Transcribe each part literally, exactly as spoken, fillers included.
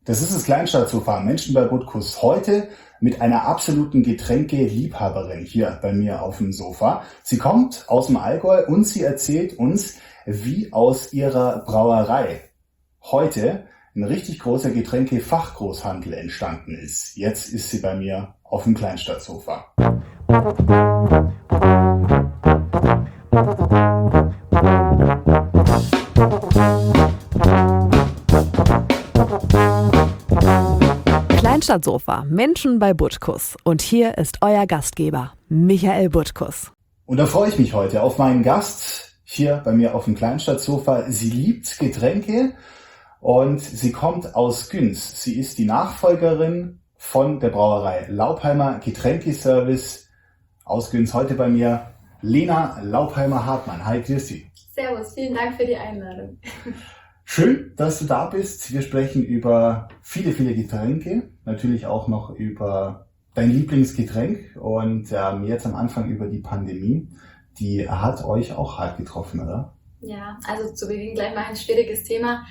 Das ist das Kleinstadtsofa Menschen bei Butkus. Heute mit einer absoluten Getränke-Liebhaberin hier bei mir auf dem Sofa. Sie kommt aus dem Allgäu und sie erzählt uns, wie aus ihrer Brauerei heute ein richtig großer Getränke-Fachgroßhandel entstanden ist. Jetzt ist sie bei mir auf dem Kleinstadtsofa. Kleinstadtsofa, Menschen bei Butkus. Und hier ist euer Gastgeber, Michael Butkus. Und da freue ich mich heute auf meinen Gast hier bei mir auf dem Kleinstadtsofa. Sie liebt Getränke und sie kommt aus Güns. Sie ist die Nachfolgerin von der Brauerei Laupheimer Getränkeservice aus Güns. Heute bei mir Lena Laupheimer-Hartmann. Hi, grüß Sie. Servus, vielen Dank für die Einladung. Schön, dass du da bist. Wir sprechen über viele, viele Getränke, natürlich auch noch über dein Lieblingsgetränk und ähm, jetzt am Anfang über die Pandemie. Die hat euch auch hart getroffen, oder? Ja, also zu Beginn gleich mal ein schwieriges Thema.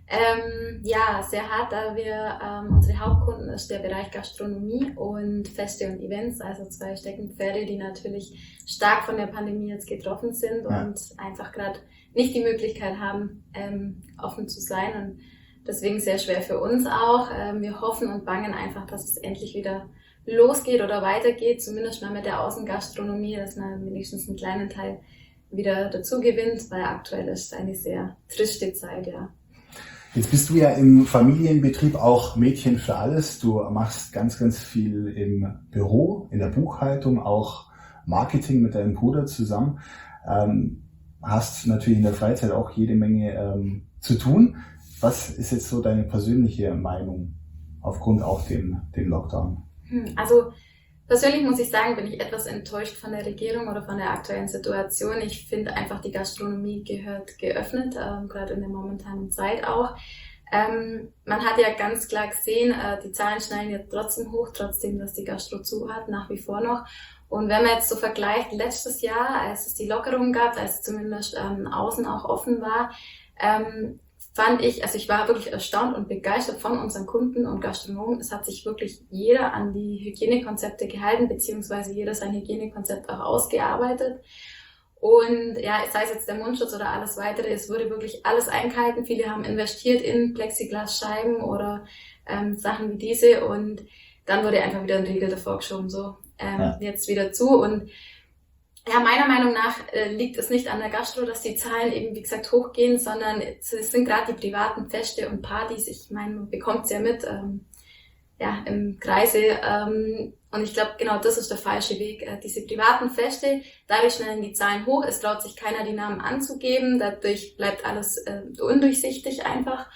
Ähm, ja, sehr hart, da wir, ähm, unsere Hauptkunden ist der Bereich Gastronomie und Feste und Events, also zwei Steckenpferde, die natürlich stark von der Pandemie jetzt getroffen sind ja. und einfach gerade nicht die Möglichkeit haben, ähm, offen zu sein und deswegen sehr schwer für uns auch. Ähm, wir hoffen und bangen einfach, dass es endlich wieder losgeht oder weitergeht, zumindest mal mit der Außengastronomie, dass man wenigstens einen kleinen Teil wieder dazu gewinnt, weil aktuell ist eine sehr triste Zeit, ja. Jetzt bist du ja im Familienbetrieb auch Mädchen für alles. Du machst ganz, ganz viel im Büro, in der Buchhaltung, auch Marketing mit deinem Bruder zusammen. Ähm, hast natürlich in der Freizeit auch jede Menge ähm, zu tun. Was ist jetzt so deine persönliche Meinung aufgrund auch dem, dem Lockdown? Also persönlich muss ich sagen, bin ich etwas enttäuscht von der Regierung oder von der aktuellen Situation. Ich finde einfach, die Gastronomie gehört geöffnet, ähm, gerade in der momentanen Zeit auch. Ähm, man hat ja ganz klar gesehen, äh, die Zahlen schneiden jetzt trotzdem hoch, trotzdem, dass die Gastro zu hat, nach wie vor noch. Und wenn man jetzt so vergleicht, letztes Jahr, als es die Lockerung gab, als zumindest ähm, außen auch offen war, ähm, fand ich, also ich war wirklich erstaunt und begeistert von unseren Kunden und Gastronomen. Es hat sich wirklich jeder an die Hygienekonzepte gehalten, beziehungsweise jeder sein Hygienekonzept auch ausgearbeitet. Und ja, sei es jetzt der Mundschutz oder alles weitere, es wurde wirklich alles eingehalten. Viele haben investiert in Plexiglasscheiben oder ähm, Sachen wie diese und dann wurde einfach wieder ein Riegel davor geschoben, so ähm, ja. jetzt wieder zu und ja, meiner Meinung nach äh, liegt es nicht an der Gastro, dass die Zahlen eben, wie gesagt, hochgehen, sondern es sind gerade die privaten Feste und Partys. Ich meine, man bekommt es ja mit, ähm, ja, im Kreise. Ähm, und ich glaube, genau das ist der falsche Weg. Äh, diese privaten Feste, dadurch schnellen die Zahlen hoch. Es traut sich keiner, die Namen anzugeben. Dadurch bleibt alles äh, undurchsichtig einfach.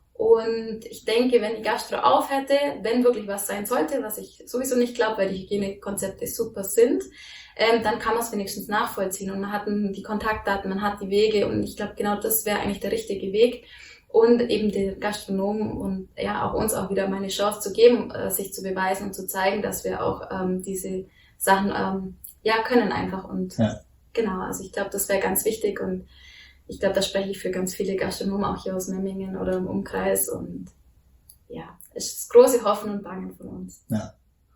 Und ich denke, wenn die Gastro auf hätte, wenn wirklich was sein sollte, was ich sowieso nicht glaube, weil die Hygienekonzepte super sind, ähm, dann kann man es wenigstens nachvollziehen. Und man hat die Kontaktdaten, man hat die Wege und ich glaube, genau das wäre eigentlich der richtige Weg. Und eben den Gastronomen und ja auch uns auch wieder mal eine Chance zu geben, äh, sich zu beweisen und zu zeigen, dass wir auch ähm, diese Sachen ähm, ja können einfach. Und ja. genau, also ich glaube, das wäre ganz wichtig und ich glaube, da spreche ich für ganz viele Gastronomen, auch hier aus Memmingen oder im Umkreis. Und ja, es ist das große Hoffen und Bangen von uns. Ja.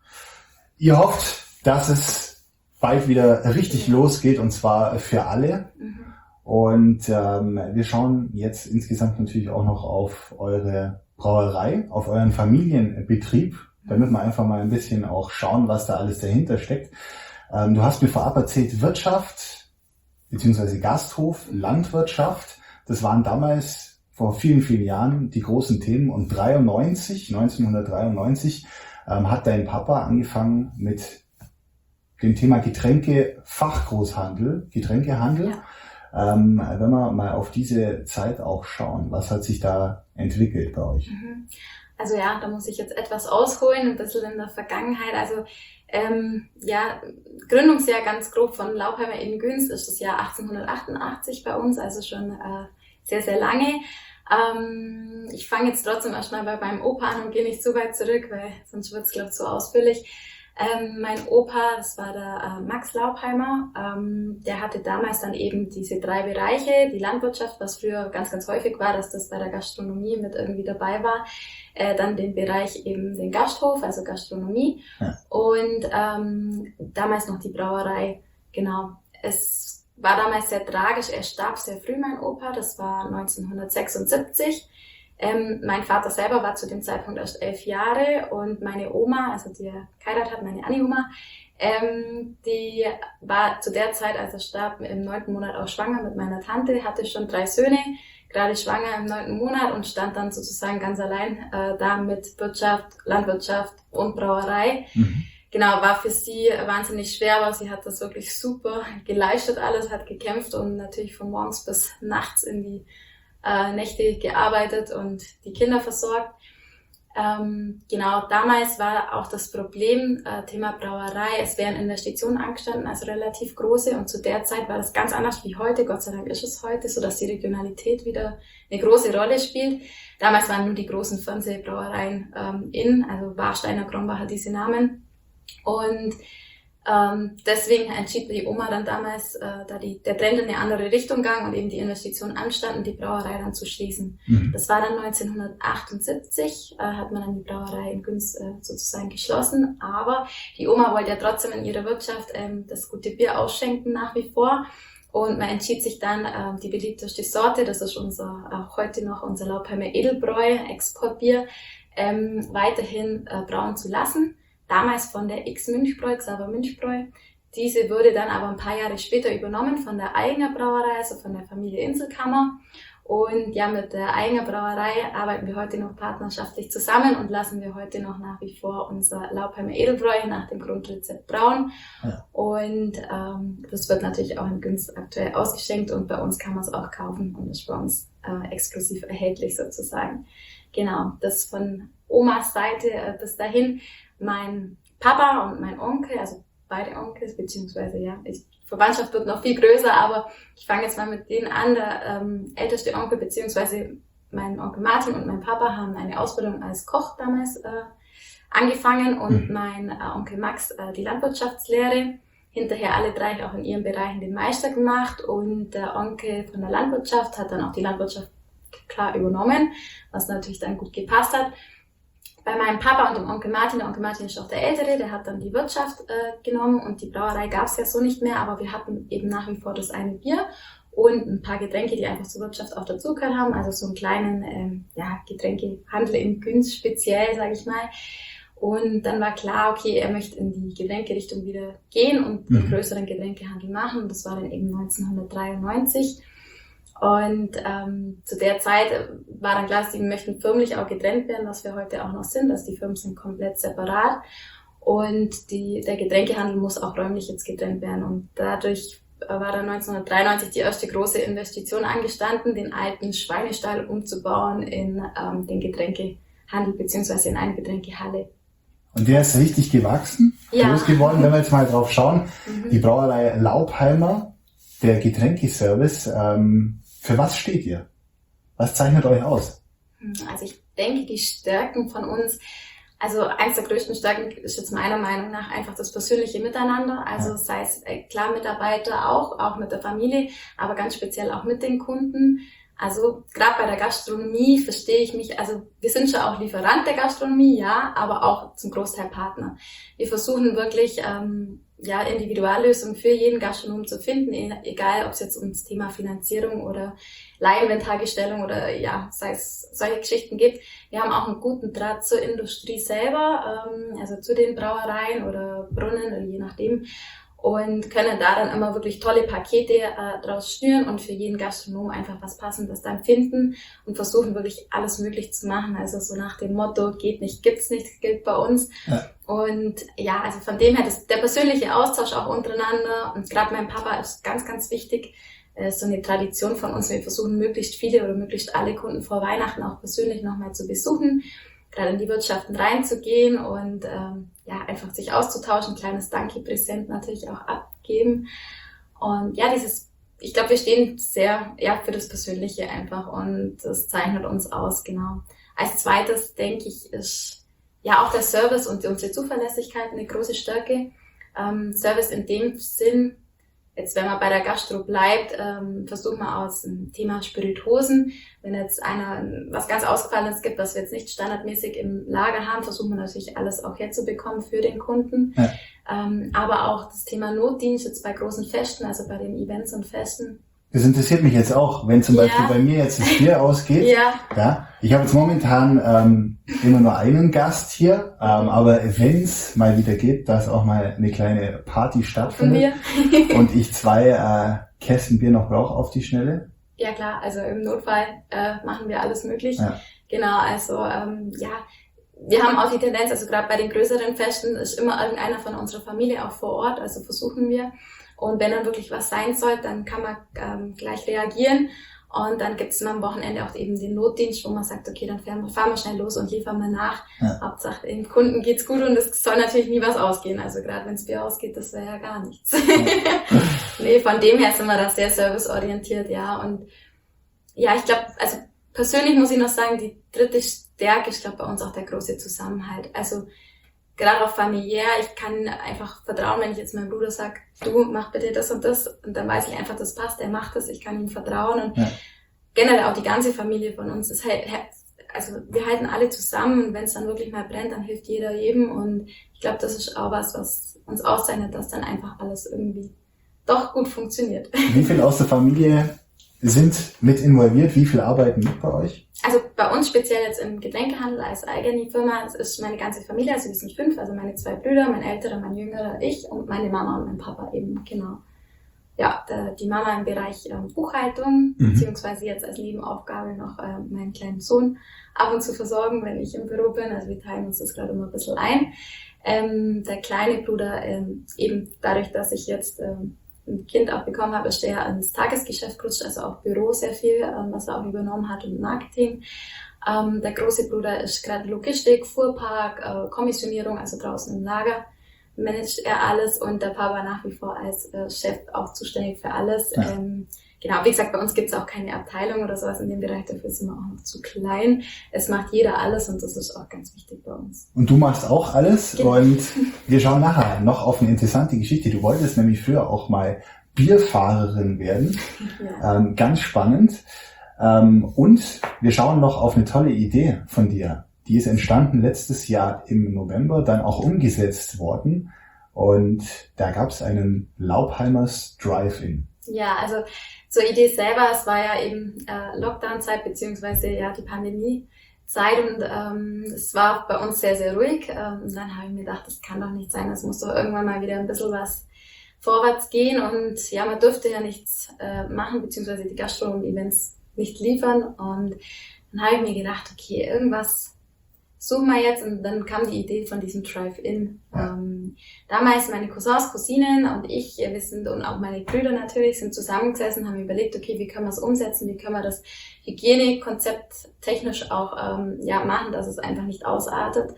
Ihr hofft, dass es bald wieder richtig ja. losgeht und zwar für alle. Mhm. Und ähm, wir schauen jetzt insgesamt natürlich auch noch auf eure Brauerei, auf euren Familienbetrieb, damit wir einfach mal ein bisschen auch schauen, was da alles dahinter steckt. Ähm, du hast mir vorab erzählt, Wirtschaft, beziehungsweise Gasthof, Landwirtschaft, das waren damals vor vielen, vielen Jahren die großen Themen und dreiundneunzig, neunzehnhundertdreiundneunzig ähm, hat dein Papa angefangen mit dem Thema Getränke, Fachgroßhandel, Getränkehandel. Ja. Ähm, wenn wir mal auf diese Zeit auch schauen, was hat sich da entwickelt bei euch? Also ja, da muss ich jetzt etwas ausholen, ein bisschen in der Vergangenheit. Also ähm, ja, Gründungsjahr ganz grob von Laupheimer in Güns ist das Jahr achtzehnhundertachtundachtzig bei uns, also schon äh, sehr, sehr lange. Ähm, ich fange jetzt trotzdem erstmal bei meinem Opa an und gehe nicht zu weit zurück, weil sonst wird es, glaube ich, zu ausführlich. Ähm, mein Opa, das war der äh, Max Laupheimer, ähm, der hatte damals dann eben diese drei Bereiche, die Landwirtschaft, was früher ganz, ganz häufig war, dass das bei der Gastronomie mit irgendwie dabei war, äh, dann den Bereich eben den Gasthof, also Gastronomie ja. und ähm, damals noch die Brauerei, genau. Es war damals sehr tragisch, er starb sehr früh, mein Opa, das war neunzehnhundertsechsundsiebzig. Ähm, mein Vater selber war zu dem Zeitpunkt erst elf Jahre und meine Oma, also die er geheiratet hat, meine Anni-Oma, ähm, die war zu der Zeit, als er starb, im neunten Monat auch schwanger mit meiner Tante, hatte schon drei Söhne, gerade schwanger im neunten Monat und stand dann sozusagen ganz allein äh, da mit Wirtschaft, Landwirtschaft und Brauerei. Mhm. Genau, war für sie wahnsinnig schwer, aber sie hat das wirklich super geleistet alles, hat gekämpft und natürlich von morgens bis nachts in die Äh, Nächte gearbeitet und die Kinder versorgt. Ähm, genau, damals war auch das Problem, äh, Thema Brauerei, es wären Investitionen angestanden, also relativ große und zu der Zeit war das ganz anders wie heute, Gott sei Dank ist es heute, so dass die Regionalität wieder eine große Rolle spielt. Damals waren nur die großen Fernsehbrauereien ähm, in, also Warsteiner, Krombacher, diese Namen und Ähm, deswegen entschied die Oma dann damals, äh, da die, der Trend in eine andere Richtung ging und eben die Investitionen anstanden, die Brauerei dann zu schließen. Mhm. Das war dann neunzehnhundertachtundsiebzig, äh, hat man dann die Brauerei in Günz äh, sozusagen geschlossen. Aber die Oma wollte ja trotzdem in ihrer Wirtschaft ähm, das gute Bier ausschenken nach wie vor. Und man entschied sich dann, äh, die beliebteste Sorte, das ist unser, auch heute noch unser Laupheimer Edelbräu, Exportbier, ähm, weiterhin äh, brauen zu lassen. Damals von der X Münchbräu, Xaver Münchbräu. Diese wurde dann aber ein paar Jahre später übernommen von der Eigener Brauerei, also von der Familie Inselkammer. Und ja, mit der Eigener Brauerei arbeiten wir heute noch partnerschaftlich zusammen und lassen wir heute noch nach wie vor unser Laupheimer Edelbräu nach dem Grundrezept brauen. Ja. Und ähm, das wird natürlich auch in Günz aktuell ausgeschenkt und bei uns kann man es auch kaufen und ist bei uns äh, exklusiv erhältlich sozusagen. Genau, das von Omas Seite äh, bis dahin. Mein Papa und mein Onkel, also beide Onkels, beziehungsweise ja, ich, Verwandtschaft wird noch viel größer, aber ich fange jetzt mal mit denen an. Der ähm, älteste Onkel, beziehungsweise mein Onkel Martin und mein Papa haben eine Ausbildung als Koch damals äh, angefangen und mhm. mein äh, Onkel Max äh, die Landwirtschaftslehre. Hinterher alle drei auch in ihren Bereichen den Meister gemacht und der Onkel von der Landwirtschaft hat dann auch die Landwirtschaft klar übernommen, was natürlich dann gut gepasst hat. Bei meinem Papa und dem Onkel Martin, der Onkel Martin ist auch der Ältere, der hat dann die Wirtschaft äh, genommen und die Brauerei gab es ja so nicht mehr, aber wir hatten eben nach wie vor das eine Bier und ein paar Getränke, die einfach zur Wirtschaft auch dazugehört haben, also so einen kleinen ähm, ja, Getränkehandel in Günz speziell, sage ich mal. Und dann war klar, okay, er möchte in die Getränkerichtung wieder gehen und einen größeren Getränkehandel machen und das war dann eben neunzehnhundertdreiundneunzig. Und ähm, zu der Zeit war dann klar, sie möchten firmlich auch getrennt werden, was wir heute auch noch sind. Also die Firmen sind komplett separat und die, der Getränkehandel muss auch räumlich jetzt getrennt werden. Und dadurch war dann neunzehnhundertdreiundneunzig die erste große Investition angestanden, den alten Schweinestall umzubauen in ähm, den Getränkehandel beziehungsweise in eine Getränkehalle. Und der ist richtig gewachsen, ja. groß geworden, wenn wir jetzt mal drauf schauen. Mhm. Die Brauerei Laupheimer, der Getränkeservice, ähm, für was steht ihr? Was zeichnet euch aus? Also ich denke, die Stärken von uns, also eins der größten Stärken ist jetzt meiner Meinung nach einfach das persönliche Miteinander. Also ja. sei es klar Mitarbeiter auch, auch mit der Familie, aber ganz speziell auch mit den Kunden. Also gerade bei der Gastronomie verstehe ich mich, also wir sind schon auch Lieferant der Gastronomie, ja, aber auch zum Großteil Partner. Wir versuchen wirklich ähm, ja Individuallösungen für jeden Gastronom zu finden, egal ob es jetzt ums Thema Finanzierung oder Leihinventargestellung oder ja, sei es solche Geschichten gibt. Wir haben auch einen guten Draht zur Industrie selber, ähm, also zu den Brauereien oder Brunnen oder je nachdem. Und können da dann immer wirklich tolle Pakete äh, draus schnüren und für jeden Gastronom einfach was Passendes dann finden und versuchen wirklich alles möglich zu machen. Also so nach dem Motto, geht nicht, gibt's nicht, gilt bei uns. Ja. Und ja, also von dem her, das, der persönliche Austausch auch untereinander und gerade mein Papa ist ganz, ganz wichtig, äh, so eine Tradition von uns. Wir versuchen möglichst viele oder möglichst alle Kunden vor Weihnachten auch persönlich nochmal zu besuchen, gerade in die Wirtschaften reinzugehen und ähm, ja, einfach sich auszutauschen, ein kleines Danke-Präsent natürlich auch abgeben. Und ja, dieses, ich glaube, wir stehen sehr ja für das Persönliche einfach und das zeichnet uns aus, genau. Als zweites, denke ich, ist ja, auch der Service und unsere Zuverlässigkeit eine große Stärke. Ähm, Service in dem Sinn, jetzt wenn man bei der Gastro bleibt, ähm, versuchen wir aus dem Thema Spirituosen. Wenn jetzt einer was ganz Ausgefallenes gibt, was wir jetzt nicht standardmäßig im Lager haben, versuchen wir natürlich alles auch herzubekommen für den Kunden. Ja. Ähm, aber auch das Thema Notdienst jetzt bei großen Festen, also bei den Events und Festen. Das interessiert mich jetzt auch, wenn zum Beispiel ja. bei mir jetzt das Bier ausgeht. Ja. Ja. Ich habe jetzt momentan ähm, immer nur einen Gast hier, ähm, aber wenn es mal wieder geht, dass auch mal eine kleine Party stattfindet und ich zwei äh, Kästen Bier noch brauche auf die Schnelle. Ja klar, also im Notfall äh, machen wir alles möglich. Ja. Genau, also ähm, ja, wir haben auch die Tendenz, also gerade bei den größeren Festen ist immer irgendeiner von unserer Familie auch vor Ort, also versuchen wir. Und wenn dann wirklich was sein soll, dann kann man ähm, gleich reagieren. Und dann gibt es am Wochenende auch eben den Notdienst, wo man sagt, okay, dann fahren wir, fahren wir schnell los und liefern wir nach. Ja. Hauptsache, dem Kunden geht's gut und es soll natürlich nie was ausgehen. Also gerade wenn es Bier ausgeht, das wäre ja gar nichts. Ja. Nee, von dem her sind wir da sehr serviceorientiert, ja. Und ja, ich glaube, also persönlich muss ich noch sagen, die dritte Stärke ist, glaube bei uns auch der große Zusammenhalt. Also gerade auch familiär, ich kann einfach vertrauen, wenn ich jetzt meinem Bruder sage, du mach bitte das und das, und dann weiß ich einfach, das passt, er macht das, ich kann ihm vertrauen. Und ja. generell auch die ganze Familie von uns, das halt, also wir halten alle zusammen und wenn es dann wirklich mal brennt, dann hilft jeder jedem und ich glaube, das ist auch was, was uns auszeichnet, dass dann einfach alles irgendwie doch gut funktioniert. Wie viele aus der Familie sind mit involviert? Wie viel arbeiten mit bei euch? Also bei uns speziell jetzt im Getränkehandel als eigene Firma, es ist meine ganze Familie, also wir sind fünf, also meine zwei Brüder, mein älterer, mein jüngerer, ich und meine Mama und mein Papa eben, genau. Ja, der, die Mama im Bereich ähm, Buchhaltung, mhm. beziehungsweise jetzt als Nebenaufgabe noch äh, meinen kleinen Sohn ab und zu versorgen, wenn ich im Büro bin, also wir teilen uns das gerade immer ein bisschen ein. Ähm, der kleine Bruder, ähm, eben dadurch, dass ich jetzt ähm, ein Kind auch bekommen habe, ist der ins Tagesgeschäft gerutscht, also auch Büro sehr viel, ähm, was er auch übernommen hat und Marketing. Ähm, der große Bruder ist gerade Logistik, Fuhrpark, äh, Kommissionierung, also draußen im Lager managt er alles und der Papa nach wie vor als äh, Chef auch zuständig für alles. Ja. Ähm, genau, wie gesagt, bei uns gibt es auch keine Abteilung oder sowas in dem Bereich, dafür sind wir auch noch zu klein. Es macht jeder alles und das ist auch ganz wichtig bei uns. Und du machst auch alles genau. Und wir schauen nachher noch auf eine interessante Geschichte. Du wolltest nämlich früher auch mal Bierfahrerin werden. Ja. Ähm, ganz spannend. Ähm, und wir schauen noch auf eine tolle Idee von dir. Die ist entstanden letztes Jahr im November, dann auch umgesetzt worden. Und da gab es einen Laubheimers Drive-In. Ja, also zur Idee selber, es war ja eben äh, Lockdown-Zeit beziehungsweise ja die Pandemie-Zeit und ähm, es war bei uns sehr, sehr ruhig. Ähm, und dann habe ich mir gedacht, das kann doch nicht sein, es muss doch irgendwann mal wieder ein bisschen was vorwärts gehen. Und ja, man durfte ja nichts äh, machen, beziehungsweise die Gastro-Events nicht liefern. Und dann habe ich mir gedacht, okay, irgendwas suchen wir jetzt, und dann kam die Idee von diesem Drive-In. Ja. Ähm, damals meine Cousins, Cousinen und ich, wir sind, und auch meine Brüder natürlich, sind zusammengesessen, haben überlegt, okay, wie können wir es umsetzen, wie können wir das Hygienekonzept technisch auch ähm, ja, machen, dass es einfach nicht ausartet.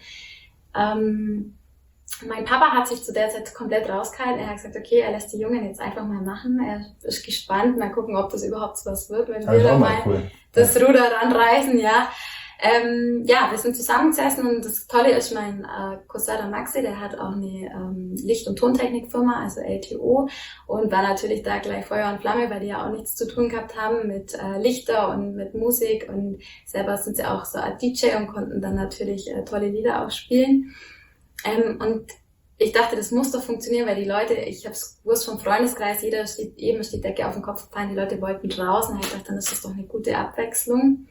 Ähm, mein Papa hat sich zu der Zeit komplett rausgehalten. Er hat gesagt, okay, er lässt die Jungen jetzt einfach mal machen. Er ist gespannt, mal gucken, ob das überhaupt so was wird, wenn wir da mal cool. das Ruder ranreißen, ja. Ähm, ja, wir sind zusammengesessen und das Tolle ist, mein äh, Cousin der Maxi, der hat auch eine ähm, Licht- und Tontechnikfirma, also L T O, und war natürlich da gleich Feuer und Flamme, weil die ja auch nichts zu tun gehabt haben mit äh, Lichter und mit Musik, und selber sind sie auch so ein D J und konnten dann natürlich äh, tolle Lieder auch spielen. Ähm, und ich dachte, das muss doch funktionieren, weil die Leute, ich habe es gewusst vom Freundeskreis, jeder steht, eben ist die Decke auf den Kopf gefallen, die Leute wollten draußen, ich dachte, dann ist das doch eine gute Abwechslung.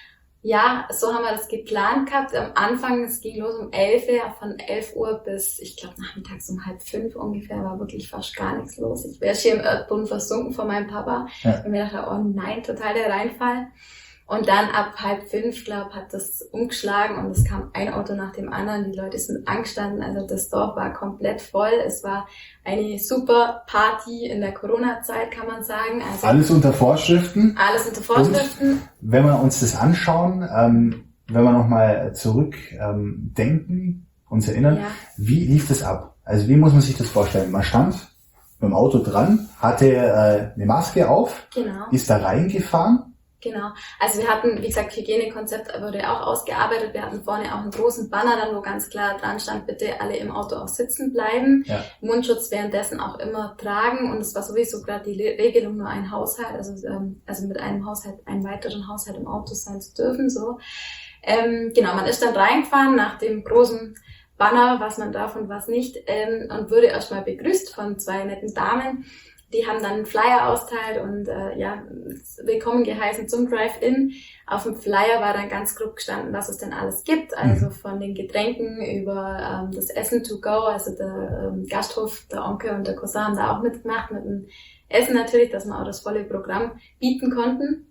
Ja, so haben wir das geplant gehabt. Am Anfang, es ging los um elf, von elf Uhr bis, ich glaube, nachmittags um halb fünf ungefähr, war wirklich fast gar nichts los. Ich wäre hier im Erdboden versunken von meinem Papa. Ja. Und mir dachte, oh nein, total der Reinfall. Und dann ab halb fünf, glaube hat das umgeschlagen und es kam ein Auto nach dem anderen. Die Leute sind angestanden, also das Dorf war komplett voll. Es war eine super Party in der Corona-Zeit, kann man sagen. Also alles unter Vorschriften. Alles unter Vorschriften. Und wenn wir uns das anschauen, ähm, wenn wir nochmal zurück ähm, denken, uns erinnern, ja. Wie lief das ab? Also wie muss man sich das vorstellen? Man stand mit dem Auto dran, hatte äh, eine Maske auf, genau. Ist da reingefahren. Genau. Also wir hatten, wie gesagt, Hygienekonzept wurde auch ausgearbeitet. Wir hatten vorne auch einen großen Banner dann, wo ganz klar dran stand, bitte alle im Auto auch sitzen bleiben. Ja. Mundschutz währenddessen auch immer tragen. Und es war sowieso gerade die Regelung, nur ein Haushalt, also, ähm, also mit einem Haushalt, einen weiteren Haushalt im Auto sein zu dürfen, so. Ähm, genau, man ist dann reingefahren nach dem großen Banner, was man darf und was nicht, ähm, und wurde erstmal begrüßt von zwei netten Damen. Die haben dann einen Flyer austeilt und äh, ja, willkommen geheißen zum Drive-In. Auf dem Flyer war dann ganz grob gestanden, was es denn alles gibt. Also von den Getränken über ähm, das Essen to go. Also der ähm, Gasthof, der Onkel und der Cousin haben da auch mitgemacht, mit dem Essen natürlich, dass wir auch das volle Programm bieten konnten.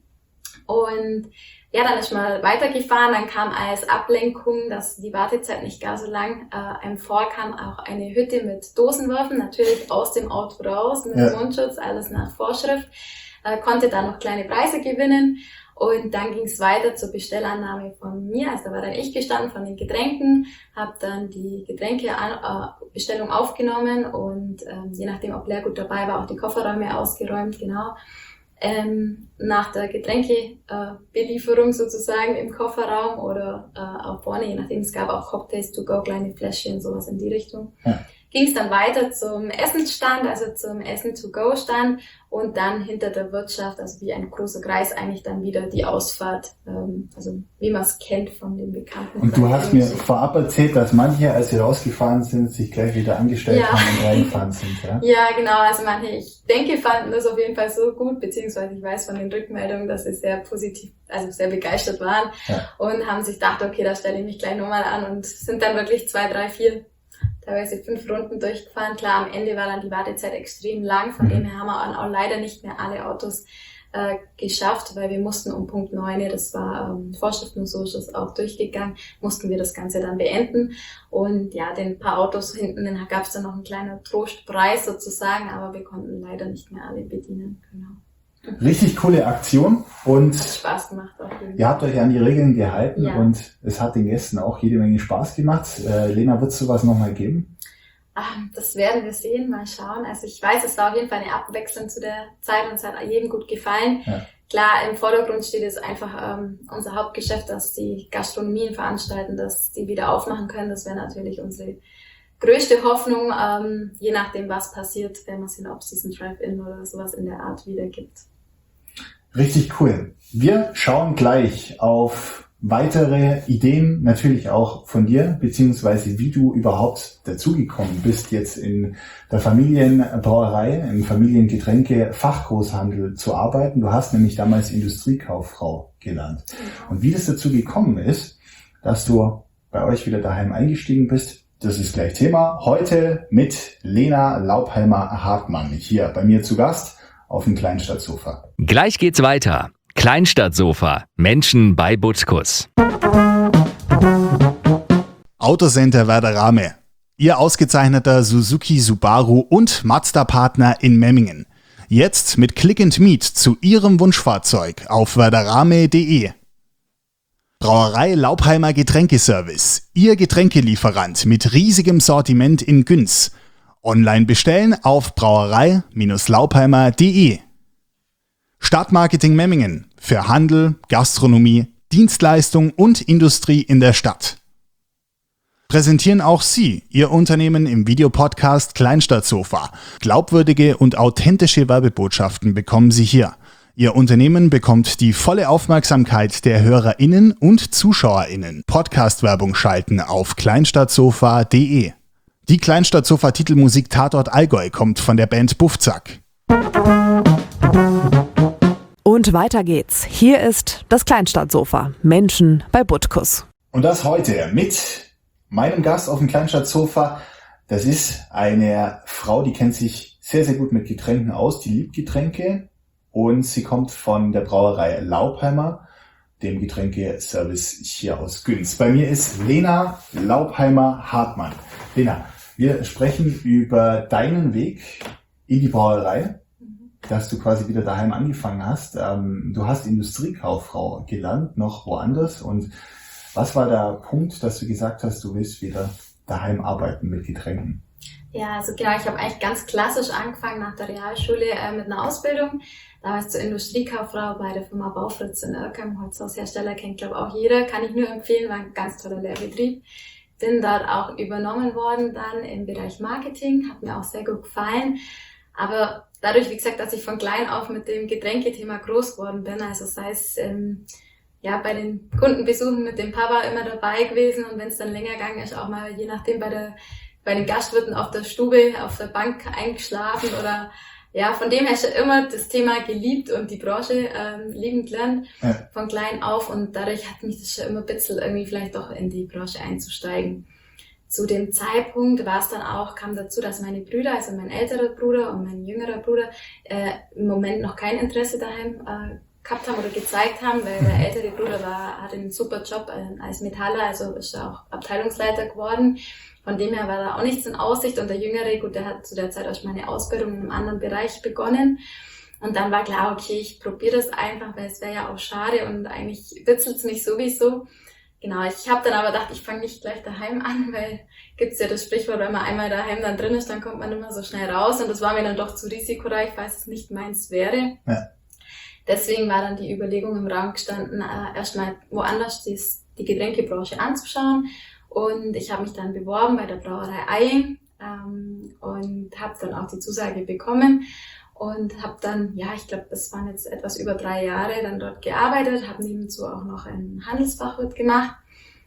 Und ja, dann ist mal weitergefahren, dann kam als Ablenkung, dass die Wartezeit nicht gar so lang äh, einem vorkam, auch eine Hütte mit Dosenwürfen, natürlich aus dem Auto raus, mit ja. Mundschutz, alles nach Vorschrift, äh, konnte dann noch kleine Preise gewinnen und dann ging es weiter zur Bestellannahme von mir, also da war dann ich gestanden von den Getränken, habe dann die Getränkebestellung äh, aufgenommen und äh, je nachdem, ob Leergut dabei war, auch die Kofferräume ausgeräumt, genau. Ähm, nach der Getränkebelieferung äh, sozusagen im Kofferraum oder äh, auch vorne, je nachdem, es gab auch Cocktails to go, kleine Fläschchen, sowas in die Richtung. Ja. Ging es dann weiter zum Essensstand, also zum Essen-to-go-Stand und dann hinter der Wirtschaft, also wie ein großer Kreis, eigentlich dann wieder die Ausfahrt, ähm, also wie man es kennt von den Bekannten. Und du hast mir vorab erzählt, dass manche, als sie rausgefahren sind, sich gleich wieder angestellt ja. haben und reingefahren sind, ja? Ja, genau, also manche, ich denke, fanden das auf jeden Fall so gut, beziehungsweise ich weiß von den Rückmeldungen, dass sie sehr positiv, also sehr begeistert waren ja. und haben sich gedacht, okay, da stelle ich mich gleich nochmal an und sind dann wirklich zwei, drei, vier teilweise fünf Runden durchgefahren. Klar, am Ende war dann die Wartezeit extrem lang, von mhm. dem her haben wir auch leider nicht mehr alle Autos äh, geschafft, weil wir mussten um Punkt neun, das war ähm, Vorschrift und so ist das auch durchgegangen, mussten wir das Ganze dann beenden und ja, den paar Autos hinten, dann gab es dann noch einen kleinen Trostpreis sozusagen, aber wir konnten leider nicht mehr alle bedienen, genau. Richtig coole Aktion und Spaß gemacht auch. Ihr habt euch an die Regeln gehalten ja. und es hat den Gästen auch jede Menge Spaß gemacht. Äh, Lena, wird es sowas nochmal geben? Ähm, das werden wir sehen, mal schauen. Also ich weiß, es war auf jeden Fall eine Abwechslung zu der Zeit und es hat jedem gut gefallen. Ja. Klar, im Vordergrund steht jetzt einfach ähm, unser Hauptgeschäft, dass die Gastronomien veranstalten, dass die wieder aufmachen können. Das wäre natürlich unsere größte Hoffnung, ähm, je nachdem, was passiert, wenn man sehen, ob es diesen Drive-In oder sowas in der Art wieder gibt. Richtig cool. Wir schauen gleich auf weitere Ideen, natürlich auch von dir, beziehungsweise wie du überhaupt dazugekommen bist, jetzt in der Familienbrauerei, im Familiengetränke-Fachgroßhandel zu arbeiten. Du hast nämlich damals Industriekauffrau gelernt. Und wie das dazu gekommen ist, dass du bei euch wieder daheim eingestiegen bist, das ist gleich Thema. Heute mit Lena Laubheimer-Hartmann hier bei mir zu Gast auf dem Kleinstadtsofa. Gleich geht's weiter. Kleinstadtsofa. Menschen bei Butkus. Autocenter Werderame. Ihr ausgezeichneter Suzuki, Subaru und Mazda-Partner in Memmingen. Jetzt mit Click and Meet zu Ihrem Wunschfahrzeug auf werderame punkt de. Brauerei Laubheimer Getränkeservice. Ihr Getränkelieferant mit riesigem Sortiment in Günz. Online bestellen auf brauerei Bindestrich laubheimer punkt de. Stadtmarketing Memmingen für Handel, Gastronomie, Dienstleistung und Industrie in der Stadt. Präsentieren auch Sie Ihr Unternehmen im Videopodcast Kleinstadtsofa. Glaubwürdige und authentische Werbebotschaften bekommen Sie hier. Ihr Unternehmen bekommt die volle Aufmerksamkeit der HörerInnen und ZuschauerInnen. Podcast-Werbung schalten auf kleinstadtsofa punkt de. Die Kleinstadtsofa-Titelmusik Tatort Allgäu kommt von der Band Buffzack. Und weiter geht's. Hier ist das Kleinstadtsofa. Menschen bei Butkus. Und das heute mit meinem Gast auf dem Kleinstadtsofa. Das ist eine Frau, die kennt sich sehr, sehr gut mit Getränken aus. Die liebt Getränke und sie kommt von der Brauerei Laubheimer, dem Getränkeservice hier aus Günz. Bei mir ist Lena Laubheimer-Hartmann. Lena, wir sprechen über deinen Weg in die Brauerei, dass du quasi wieder daheim angefangen hast. Du hast Industriekauffrau gelernt, noch woanders. Und was war der Punkt, dass du gesagt hast, du willst wieder daheim arbeiten mit Getränken? Ja, also genau, ich habe eigentlich ganz klassisch angefangen nach der Realschule äh, mit einer Ausbildung. Damals zur Industriekauffrau bei der Firma Baufritz in Irkheim, Holzhaushersteller, kennt glaube auch jeder, kann ich nur empfehlen, war ein ganz toller Lehrbetrieb. Bin dort auch übernommen worden dann im Bereich Marketing, hat mir auch sehr gut gefallen. Aber dadurch, wie gesagt, dass ich von klein auf mit dem Getränkethema groß geworden bin, also sei es ähm, ja bei den Kundenbesuchen mit dem Papa immer dabei gewesen und wenn es dann länger gegangen ist, auch mal je nachdem bei der bei den Gastwirten auf der Stube, auf der Bank eingeschlafen oder ja, von dem her schon immer das Thema geliebt und die Branche ähm, liebend gelernt, ja. Von klein auf und dadurch hat mich das schon immer ein bisschen irgendwie vielleicht doch in die Branche einzusteigen. Zu dem Zeitpunkt war es dann auch, kam dazu, dass meine Brüder, also mein älterer Bruder und mein jüngerer Bruder, äh, im Moment noch kein Interesse daheim äh, gehabt haben oder gezeigt haben, weil der ältere Bruder war, hatte einen super Job äh, als Metaller, also ist er auch Abteilungsleiter geworden. Von dem her war da auch nichts in Aussicht und der Jüngere, gut, der hat zu der Zeit auch meine Ausbildung in einem anderen Bereich begonnen und dann war klar, okay, ich probiere das einfach, weil es wäre ja auch schade und eigentlich witzelt es mich sowieso. Genau, ich habe dann aber gedacht, ich fange nicht gleich daheim an, weil gibt's ja das Sprichwort, wenn man einmal daheim dann drin ist, dann kommt man immer so schnell raus und das war mir dann doch zu risikoreich, falls es nicht meins wäre. Ja. Deswegen war dann die Überlegung im Raum gestanden, äh, erstmal woanders dies, die Getränkebranche anzuschauen. Und ich habe mich dann beworben bei der Brauerei Eying ähm, und habe dann auch die Zusage bekommen und habe dann, ja, ich glaube, das waren jetzt etwas über drei Jahre dann dort gearbeitet, habe nebenzu auch noch einen Handelsfachwirt gemacht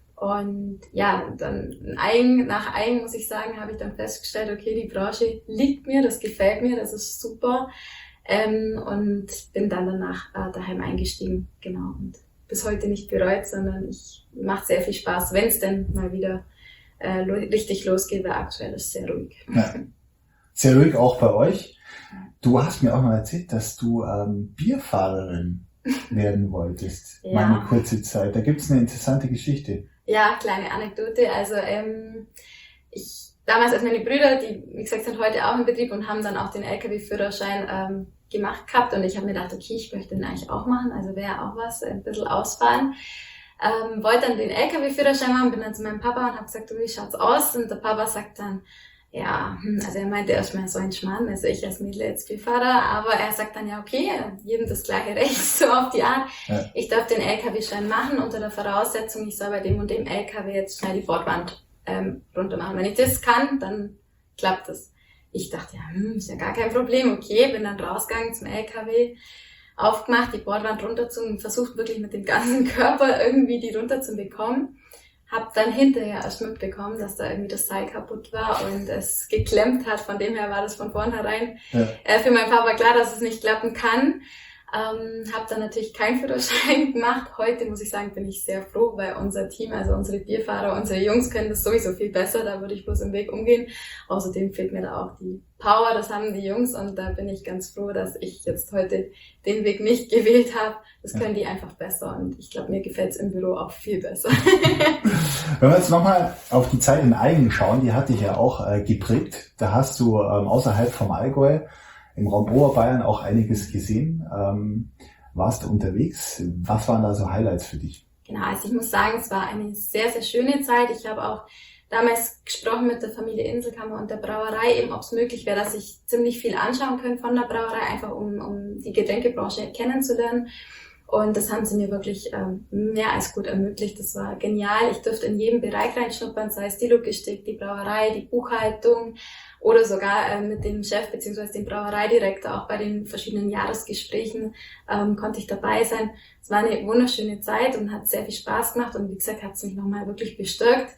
und ja, dann in Eying, nach Eying muss ich sagen, habe ich dann festgestellt, okay, die Branche liegt mir, das gefällt mir, das ist super ähm, und bin dann danach äh, daheim eingestiegen, genau. Und bis heute nicht bereut, sondern ich mache sehr viel Spaß, wenn es denn mal wieder äh, lo- richtig losgeht, weil aktuell ist es sehr ruhig. Ja. Sehr ruhig auch bei euch. Du hast mir auch mal erzählt, dass du ähm, Bierfahrerin werden wolltest, ja. Mal eine kurze Zeit. Da gibt es eine interessante Geschichte. Ja, kleine Anekdote. Also ähm, ich damals, als meine Brüder, die wie gesagt sind heute auch im Betrieb und haben dann auch den L K W-Führerschein ähm, gemacht gehabt und ich habe mir gedacht, okay, ich möchte den eigentlich auch machen, also wäre auch was, ein bisschen ausfahren. Ähm, wollte dann den L K W-Führerschein machen, bin dann zu meinem Papa und habe gesagt, du, wie schaut's aus? Und der Papa sagt dann, ja, also er meinte erstmal so ein Schmarrn, also ich als Mädel jetzt Bierfahrer, aber er sagt dann, ja okay, jedem das gleiche Recht, so auf die Art. Ja. Ich darf den L K W-Schein machen unter der Voraussetzung, ich soll bei dem und dem L K W jetzt schnell die Bordwand ähm, runter machen. Wenn ich das kann, dann klappt das. Ich dachte, ja, hm, ist ja gar kein Problem, okay, bin dann rausgegangen zum L K W, aufgemacht, die Bordwand runterzogen, versucht wirklich mit dem ganzen Körper irgendwie die runter zu bekommen. Hab dann hinterher erst mitbekommen, dass da irgendwie das Seil kaputt war und es geklemmt hat, von dem her war das von vornherein ja. äh, für meinen Papa klar, dass es nicht klappen kann. Ähm, habe dann natürlich keinen Führerschein gemacht. Heute muss ich sagen, bin ich sehr froh, weil unser Team, also unsere Bierfahrer, unsere Jungs können das sowieso viel besser. Da würde ich bloß im Weg umgehen. Außerdem fehlt mir da auch die Power, das haben die Jungs und da bin ich ganz froh, dass ich jetzt heute den Weg nicht gewählt habe. Das können die einfach besser und ich glaube, mir gefällt es im Büro auch viel besser. Wenn wir jetzt nochmal auf die Zeit in Eying schauen, die hat dich ja auch äh, geprägt. Da hast du ähm, außerhalb vom Allgäu im Raum Oberbayern auch einiges gesehen. Ähm, warst du unterwegs? Was waren da so Highlights für dich? Genau, also ich muss sagen, es war eine sehr, sehr schöne Zeit. Ich habe auch damals gesprochen mit der Familie Inselkammer und der Brauerei, eben ob es möglich wäre, dass ich ziemlich viel anschauen könnte von der Brauerei, einfach um, um die Getränkebranche kennenzulernen. Und das haben sie mir wirklich ähm, mehr als gut ermöglicht. Das war genial. Ich durfte in jedem Bereich reinschnuppern, sei es die Logistik, die Brauerei, die Buchhaltung oder sogar äh, mit dem Chef bzw. dem Brauereidirektor auch bei den verschiedenen Jahresgesprächen ähm, konnte ich dabei sein. Es war eine wunderschöne Zeit und hat sehr viel Spaß gemacht und wie gesagt hat es mich nochmal wirklich bestärkt,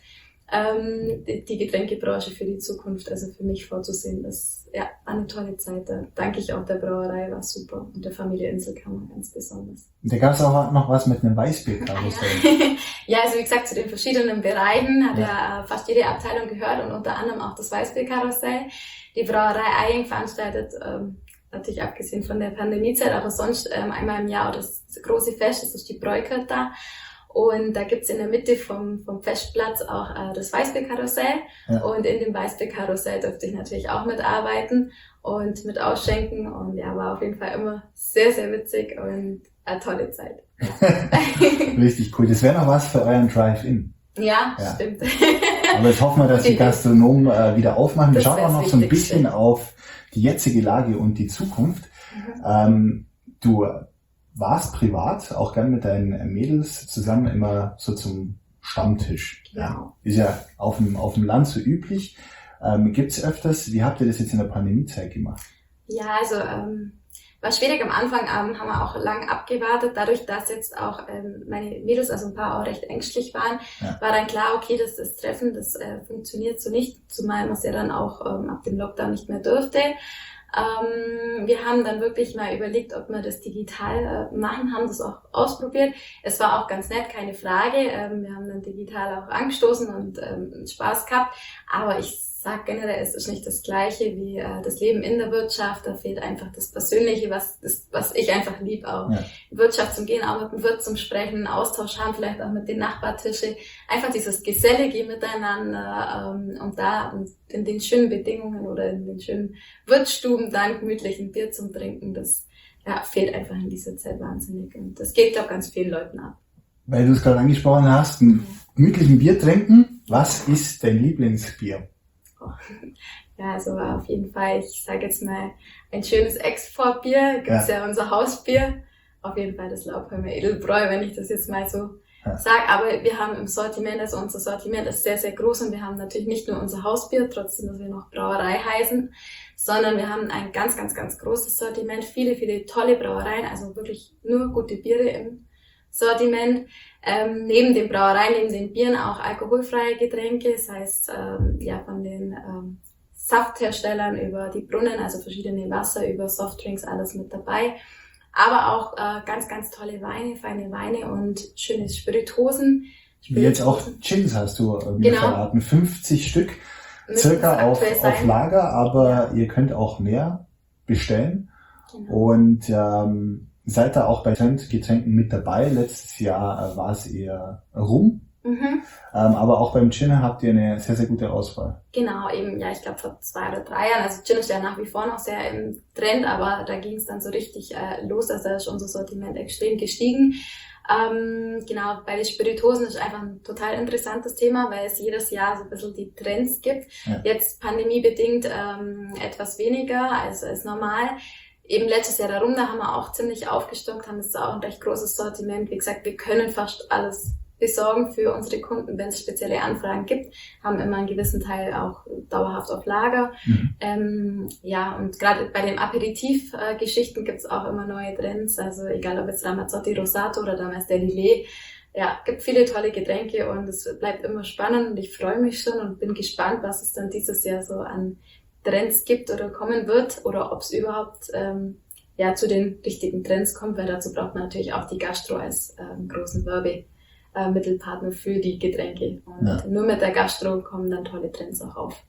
ähm, die, die Getränkebranche für die Zukunft, also für mich vorzusehen. Das ja eine tolle Zeit. Da danke ich auch der Brauerei, war super und der Familie Inselkammer ganz besonders. Und da gab es auch noch was mit einem Weißbierkarussell. Ja, also wie gesagt, zu den verschiedenen Bereichen hat ja, ja fast jede Abteilung gehört und unter anderem auch das Weißbierkarussell. Die Brauerei Eying veranstaltet, ähm, natürlich abgesehen von der Pandemiezeit, aber sonst ähm, einmal im Jahr das große Fest, das ist die Bräukert. Und da gibt's in der Mitte vom, vom Festplatz auch äh, das Weißbierkarussell. Ja. Und in dem Weißbierkarussell durfte ich natürlich auch mitarbeiten und mit ausschenken. Und ja, war auf jeden Fall immer sehr, sehr witzig und eine tolle Zeit. Richtig cool. Das wäre noch was für euren Drive-In. Ja, Ja. stimmt. Aber jetzt hoffen wir, dass die Gastronomen äh, wieder aufmachen. Wir Das schauen wär's auch noch so ein Wichtigste. bisschen auf die jetzige Lage und die Zukunft. Mhm. Ähm, du warst privat auch gern mit deinen Mädels zusammen immer so zum Stammtisch. Genau. Ja, ist ja auf dem, auf dem Land so üblich. Ähm, gibt's öfters, wie habt ihr das jetzt in der Pandemiezeit gemacht? Ja, also ähm, war schwierig am Anfang, ähm, haben wir auch lang abgewartet. Dadurch, dass jetzt auch ähm, meine Mädels, also ein paar auch recht ängstlich waren, Ja. war dann klar, okay, das, das Treffen, das äh, funktioniert so nicht, zumal man es ja dann auch ähm, ab dem Lockdown nicht mehr durfte. Ähm, wir haben dann wirklich mal überlegt, ob wir das digital äh, machen, haben das auch ausprobiert. Es war auch ganz nett, keine Frage. Ähm, wir haben dann digital auch angestoßen und ähm, Spaß gehabt. Aber ich sag generell, es ist nicht das Gleiche wie äh, das Leben in der Wirtschaft. Da fehlt einfach das Persönliche, was das, was ich einfach lieb auch. Ja. In Wirtschaft zum Gehen, auch mit dem Wirt zum Sprechen, einen Austausch haben, vielleicht auch mit den Nachbartischen. Einfach dieses Gesellige miteinander ähm, und da und in den schönen Bedingungen oder in den schönen Wirtsstuben dann gemütlich ein Bier zum Trinken, das ja, fehlt einfach in dieser Zeit wahnsinnig. Und das geht, glaube ich, ganz vielen Leuten ab. Weil du es gerade angesprochen hast, ein gemütlichen Bier trinken. Was ist dein Lieblingsbier? Ja, also auf jeden Fall, ich sage jetzt mal, ein schönes Exportbier, gibt's ja. ja unser Hausbier. Auf jeden Fall das Laubheimer Edelbräu, wenn ich das jetzt mal so ja. sage. Aber wir haben im Sortiment, also unser Sortiment ist sehr, sehr groß und wir haben natürlich nicht nur unser Hausbier, trotzdem, dass wir noch Brauerei heißen, sondern wir haben ein ganz, ganz, ganz großes Sortiment, viele, viele tolle Brauereien, also wirklich nur gute Biere im Sortiment. Ähm, neben den Brauereien, neben den Bieren auch alkoholfreie Getränke, das heißt ähm, ja von den ähm, Saftherstellern über die Brunnen, also verschiedene Wasser, über Softdrinks, alles mit dabei. Aber auch äh, ganz, ganz tolle Weine, feine Weine und schöne Spirituosen. Wie jetzt auch Gins hast du äh, mir Genau. verraten. fünfzig Stück circa auf, auf Lager, aber ihr könnt auch mehr bestellen. Genau. Und ähm, seid da auch bei Trendgetränken mit dabei. Letztes Jahr äh, war es eher Rum. Mhm. Ähm, aber auch beim Gin habt ihr eine sehr, sehr gute Auswahl. Genau, eben, ja, ich glaube vor zwei oder drei Jahren. Also Gin ist ja nach wie vor noch sehr im Trend, aber da ging es dann so richtig äh, los, also da ist unser Sortiment extrem gestiegen. Ähm, genau, bei den Spirituosen ist einfach ein total interessantes Thema, weil es jedes Jahr so ein bisschen die Trends gibt. Ja. Jetzt pandemiebedingt ähm, etwas weniger als, als normal. Eben letztes Jahr darum, da haben wir auch ziemlich aufgestockt, haben jetzt auch ein recht großes Sortiment. Wie gesagt, wir können fast alles besorgen für unsere Kunden, wenn es spezielle Anfragen gibt, haben immer einen gewissen Teil auch dauerhaft auf Lager. Mhm. Ähm, ja, und gerade bei den Aperitif-Geschichten gibt es auch immer neue Trends, also egal ob jetzt Ramazzotti Rosato oder damals der Lillet, ja, gibt viele tolle Getränke und es bleibt immer spannend und ich freue mich schon und bin gespannt, was es dann dieses Jahr so an Trends gibt oder kommen wird oder ob es überhaupt ähm, ja zu den richtigen Trends kommt, weil dazu braucht man natürlich auch die Gastro als ähm, großen Werbe. Äh, Mittelpartner für die Getränke. Und ja. nur mit der Gastro kommen dann tolle Trends auch auf.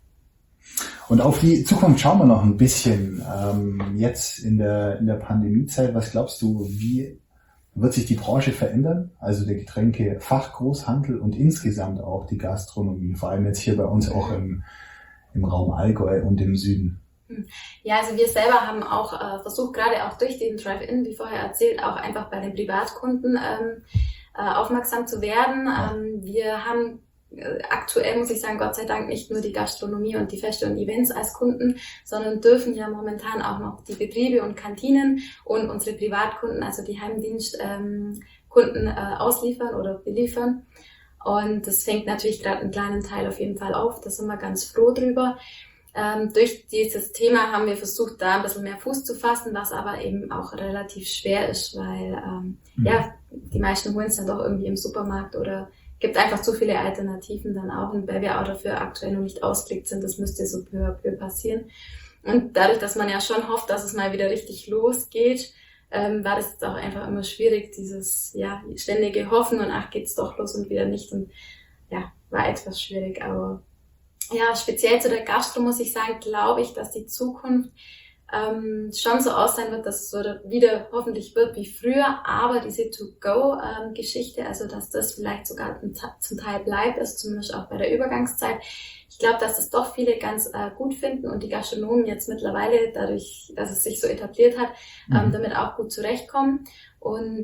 Und auf die Zukunft schauen wir noch ein bisschen. Ähm, jetzt in der, in der Pandemiezeit, was glaubst du, wie wird sich die Branche verändern? Also der Getränkefachgroßhandel und insgesamt auch die Gastronomie, vor allem jetzt hier bei uns auch im, im Raum Allgäu und im Süden. Ja, also wir selber haben auch äh, versucht, gerade auch durch den Drive-In, wie vorher erzählt, auch einfach bei den Privatkunden ähm, aufmerksam zu werden. Ähm, wir haben äh, aktuell, muss ich sagen, Gott sei Dank nicht nur die Gastronomie und die Feste und Events als Kunden, sondern dürfen ja momentan auch noch die Betriebe und Kantinen und unsere Privatkunden, also die Heimdienstkunden ähm, äh, ausliefern oder beliefern. Und das fängt natürlich gerade einen kleinen Teil auf jeden Fall auf. Da sind wir ganz froh drüber. Ähm, durch dieses Thema haben wir versucht, da ein bisschen mehr Fuß zu fassen, was aber eben auch relativ schwer ist, weil ähm, mhm. ja die meisten holen es dann doch irgendwie im Supermarkt oder gibt einfach zu viele Alternativen dann auch, und weil wir auch dafür aktuell noch nicht ausgelegt sind, das müsste so peu à peu passieren. Und dadurch, dass man ja schon hofft, dass es mal wieder richtig losgeht, ähm, war das jetzt auch einfach immer schwierig, dieses ja ständige Hoffen und ach, geht's doch los und wieder nicht, und ja, war etwas schwierig, aber ja, speziell zu der Gastro muss ich sagen, glaube ich, dass die Zukunft ähm, schon so aussehen wird, dass es so wieder hoffentlich wird wie früher, aber diese To-Go-Geschichte, also dass das vielleicht sogar zum Teil bleibt, also zumindest auch bei der Übergangszeit. Ich glaube, dass das doch viele ganz äh, gut finden und die Gastronomen jetzt mittlerweile, dadurch, dass es sich so etabliert hat, ähm, damit auch gut zurechtkommen. Und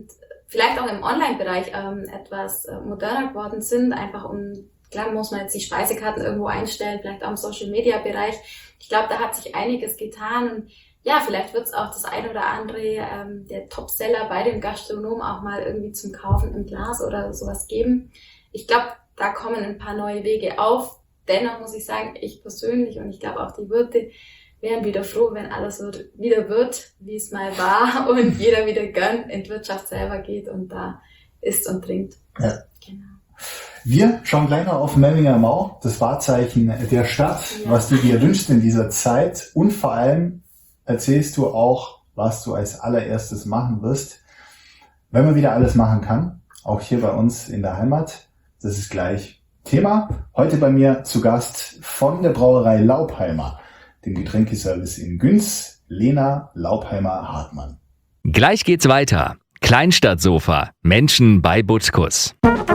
vielleicht auch im Online-Bereich ähm, etwas äh, moderner geworden sind, einfach um, klar muss man jetzt die Speisekarten irgendwo einstellen, vielleicht auch im Social-Media-Bereich. Ich glaube, da hat sich einiges getan und ja, vielleicht wird es auch das ein oder andere, ähm, der Topseller bei dem Gastronom auch mal irgendwie zum Kaufen im Glas oder sowas geben. Ich glaube, da kommen ein paar neue Wege auf. Dennoch muss ich sagen, ich persönlich und ich glaube auch die Wirte wären wieder froh, wenn alles wird, wieder wird, wie es mal war und jeder wieder gern in die Wirtschaft selber geht und da isst und trinkt. Ja. Genau. Wir schauen gleich noch auf Memminger Mau, das Wahrzeichen der Stadt, ja. Was du dir wünschst in dieser Zeit und vor allem erzählst du auch, was du als allererstes machen wirst, wenn man wieder alles machen kann, auch hier bei uns in der Heimat. Das ist gleich Thema. Heute bei mir zu Gast von der Brauerei Laupheimer, dem Getränkeservice in Günz, Lena Laupheimer-Hartmann. Gleich geht's weiter. Kleinstadtsofa. Menschen bei Butkus.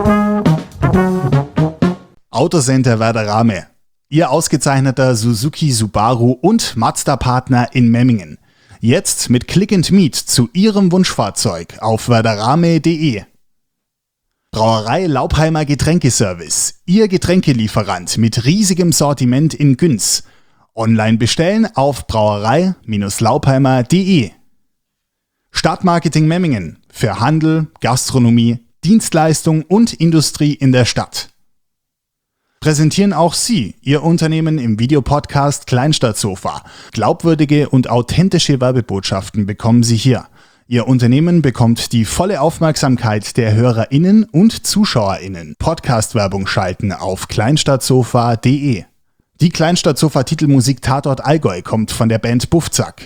Autocenter Werder Rame. Ihr ausgezeichneter Suzuki, Subaru und Mazda-Partner in Memmingen. Jetzt mit Click and Meet zu Ihrem Wunschfahrzeug auf werderame punkt de. Brauerei Laupheimer Getränkeservice. Ihr Getränkelieferant mit riesigem Sortiment in Günz. Online bestellen auf brauerei Bindestrich laupheimer punkt de. Stadtmarketing Memmingen. Für Handel, Gastronomie, Dienstleistung und Industrie in der Stadt. Präsentieren auch Sie Ihr Unternehmen im Videopodcast Kleinstadtsofa. Glaubwürdige und authentische Werbebotschaften bekommen Sie hier. Ihr Unternehmen bekommt die volle Aufmerksamkeit der HörerInnen und ZuschauerInnen. Podcast-Werbung schalten auf kleinstadtsofa punkt de. Die Kleinstadtsofa-Titelmusik Tatort Allgäu kommt von der Band Buffzack.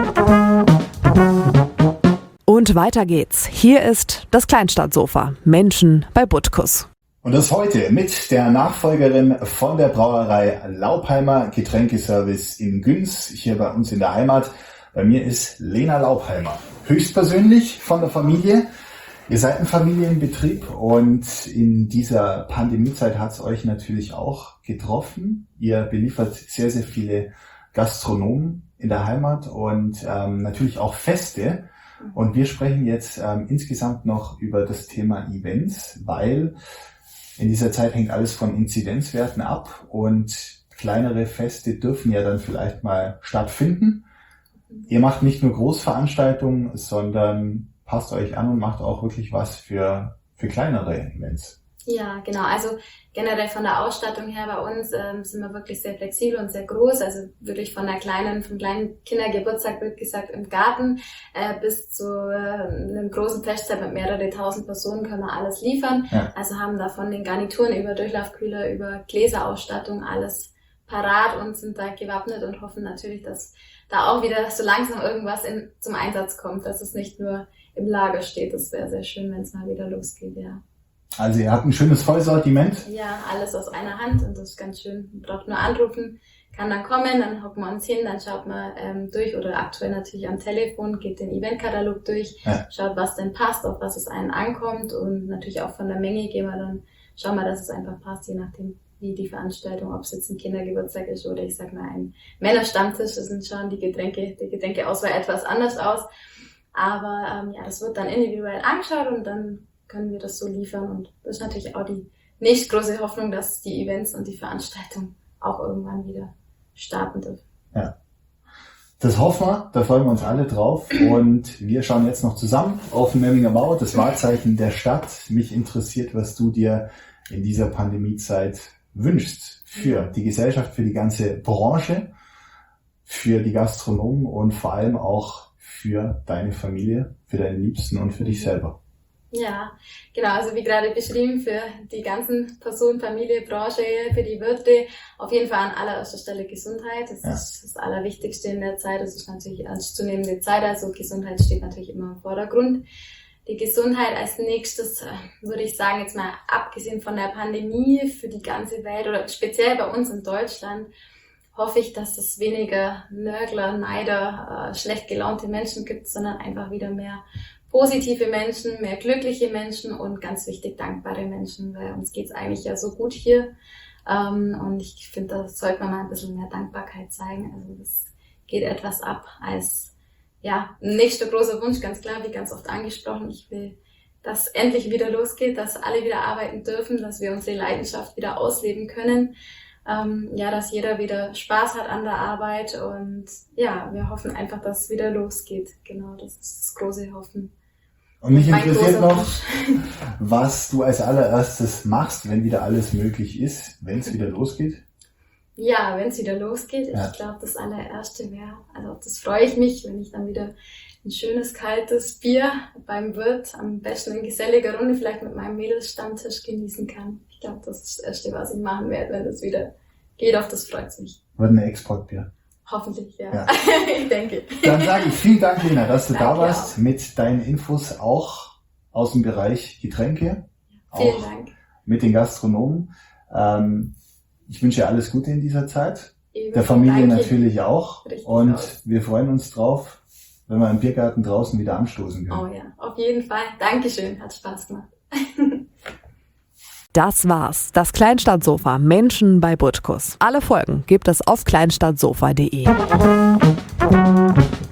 Und weiter geht's. Hier ist das Kleinstadtsofa. Menschen bei Butkus. Und das heute mit der Nachfolgerin von der Brauerei Laupheimer Getränkeservice in Günz, hier bei uns in der Heimat. Bei mir ist Lena Laupheimer, höchstpersönlich von der Familie. Ihr seid ein Familienbetrieb und in dieser Pandemiezeit hat es euch natürlich auch getroffen. Ihr beliefert sehr, sehr viele Gastronomen in der Heimat und ähm, natürlich auch Feste. Und wir sprechen jetzt ähm, insgesamt noch über das Thema Events, weil in dieser Zeit hängt alles von Inzidenzwerten ab und kleinere Feste dürfen ja dann vielleicht mal stattfinden. Ihr macht nicht nur Großveranstaltungen, sondern passt euch an und macht auch wirklich was für, für kleinere Events. Ja, genau. Also generell von der Ausstattung her bei uns ähm, sind wir wirklich sehr flexibel und sehr groß. Also wirklich von der kleinen, vom kleinen Kindergeburtstag, wird gesagt, im Garten äh, bis zu äh, einem großen Festzelt mit mehrere tausend Personen können wir alles liefern. Ja. Also haben da von den Garnituren über Durchlaufkühler, über Gläserausstattung alles parat und sind da gewappnet und hoffen natürlich, dass da auch wieder so langsam irgendwas in, zum Einsatz kommt, dass es nicht nur im Lager steht. Das wäre sehr schön, wenn es mal wieder losgeht, ja. Also ihr habt ein schönes Vollsortiment. Ja, alles aus einer Hand und das ist ganz schön. Man braucht nur anrufen, kann dann kommen, dann hocken wir uns hin, dann schaut man ähm, durch oder aktuell natürlich am Telefon, geht den Eventkatalog durch, ja. Schaut, was denn passt, auf was es einen ankommt und natürlich auch von der Menge gehen wir dann, schauen wir, dass es einfach passt, je nachdem wie die Veranstaltung, ob es jetzt ein Kindergeburtstag ist oder ich sag mal ein Männerstammtisch, das sind schon die Getränke, die Getränkeauswahl etwas anders aus. Aber ähm, ja, das wird dann individuell angeschaut und dann können wir das so liefern und das ist natürlich auch die nächste große Hoffnung, dass die Events und die Veranstaltung auch irgendwann wieder starten dürfen. Ja, das hoffen wir, da freuen wir uns alle drauf und wir schauen jetzt noch zusammen auf den Memminger Mau, das Wahrzeichen der Stadt. Mich interessiert, was du dir in dieser Pandemiezeit wünschst für die Gesellschaft, für die ganze Branche, für die Gastronomen und vor allem auch für deine Familie, für deine Liebsten und für dich selber. Ja, genau, also wie gerade beschrieben, für die ganzen Personen, Familie, Branche, für die Wirte, auf jeden Fall an allererster Stelle Gesundheit. Das ja. ist das Allerwichtigste in der Zeit. Das ist natürlich ernstzunehmende Zeit, also Gesundheit steht natürlich immer im Vordergrund. Die Gesundheit als nächstes, würde ich sagen, jetzt mal abgesehen von der Pandemie für die ganze Welt oder speziell bei uns in Deutschland, hoffe ich, dass es weniger Nörgler, Neider, äh, schlecht gelaunte Menschen gibt, sondern einfach wieder mehr positive Menschen, mehr glückliche Menschen und ganz wichtig, dankbare Menschen, weil uns geht's eigentlich ja so gut hier. Ähm, und ich finde, da sollte man mal ein bisschen mehr Dankbarkeit zeigen. Also das geht etwas ab als ja nächster großer Wunsch, ganz klar, wie ganz oft angesprochen. Ich will dass endlich wieder losgeht, dass alle wieder arbeiten dürfen, dass wir unsere Leidenschaft wieder ausleben können. Ähm, ja, dass jeder wieder Spaß hat an der Arbeit und ja, wir hoffen einfach, dass es wieder losgeht. Genau, das ist das große Hoffen. Und mich Mein interessiert großer noch, Wunsch. was du als allererstes machst, wenn wieder alles möglich ist, wenn es wieder losgeht. Ja, wenn es wieder losgeht, Ja. ich glaube, das allererste wäre, also auf das freue ich mich, wenn ich dann wieder ein schönes, kaltes Bier beim Wirt, am besten in geselliger Runde, vielleicht mit meinem Mädelsstammtisch genießen kann. Ich glaube, das ist das Erste, was ich machen werde, wenn es wieder geht. Auf das freut mich. Wird ein Exportbier. Hoffentlich, ja. Ja. Ich denke. Dann sage ich vielen Dank, Lena, dass du da Danke warst mit deinen Infos auch aus dem Bereich Getränke, Vielen auch Dank. mit den Gastronomen. Ähm, ich wünsche dir alles Gute in dieser Zeit, Ebenso der Familie danke. natürlich auch. Richtig Und aus. wir freuen uns drauf, wenn wir im Biergarten draußen wieder anstoßen Oh können. ja, auf jeden Fall. Dankeschön, hat Spaß gemacht. Das war's. Das Kleinstadtsofa. Menschen bei Butkus. Alle Folgen gibt es auf kleinstadtsofa punkt de.